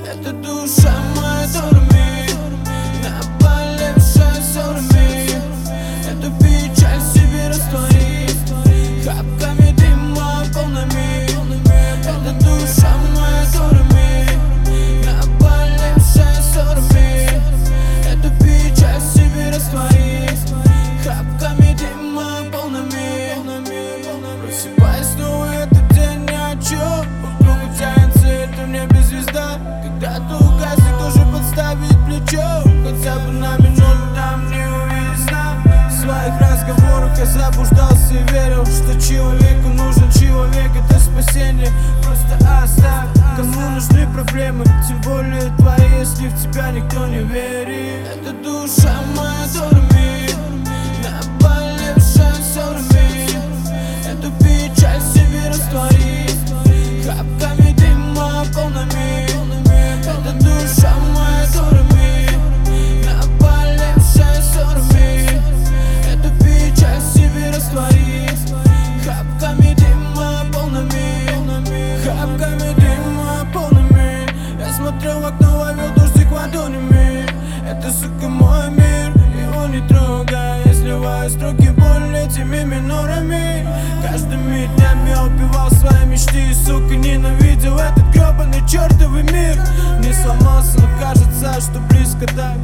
Это душа моя дурми, наболевшая ссорами. Эту печаль в себе раствори хапками дыма полными. Это душа моя дурми, наболевшая ссорами. Эту печаль в себе раствори хапками дыма полными. Просыпаясь снова, этот день ни о чем. Вокруг тянется это в небе звезда. Когда-то угаснет, тоже подставить плечо. Хотя бы на минуту там не увидеть сна. В своих разговорах я заблуждался и верил, что человеку нужен человек, это спасение. Просто оставь, кому нужны проблемы, тем более твои, если в тебя никто не верит. Это душа моя дурми, наболевшая ссорами. Эту печаль в себе раствори хапками дыма полными. Это душа моя дурми, наболевшая ссорами. Эту печаль в себе раствори хапками дыма полными. Хапками дыма полными. Я смотрел в окно, ловил дождик ладонями. Это, сука, мой мир, его не трогай. Я сливаю строки боль этими минорами. Каждыми днями я убивал свои мечты и, сука, ненавидел этот гребаный чертовый мир. Не сломался, но кажется, что близко так.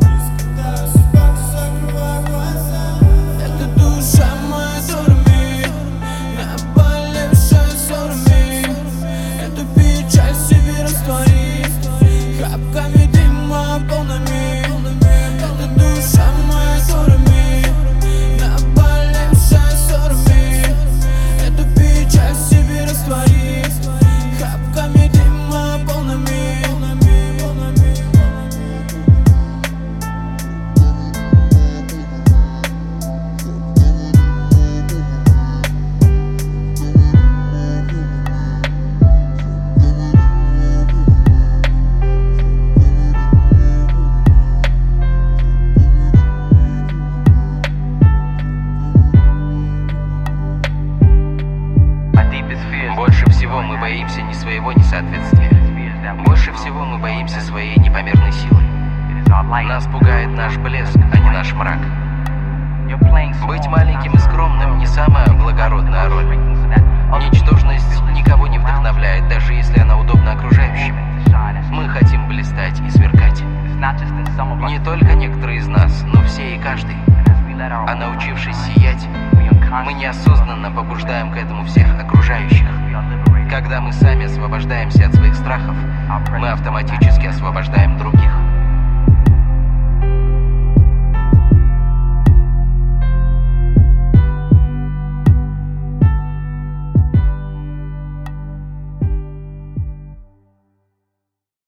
Это душа моя дурми, наболевшая ссорами. Эту печаль в себе раствори хапками дыма полными. Это душа моя дурми, наболевшая ссорами. Эту печаль в себе раствори хапками дыма полными. Больше всего мы боимся не своего несоответствия. Больше всего мы боимся своей непомерной силы. Нас пугает наш блеск, а не наш мрак. Быть маленьким и скромным не самая благородная роль. Ничтожность никого не вдохновляет, даже если она удобна окружающим. Мы хотим блистать и сверкать. Не только некоторые из нас, но все и каждый. А научившись сиять, мы неосознанно побуждаем к этому всех окружающих. Когда мы сами освобождаемся от своих страхов, мы автоматически освобождаем других.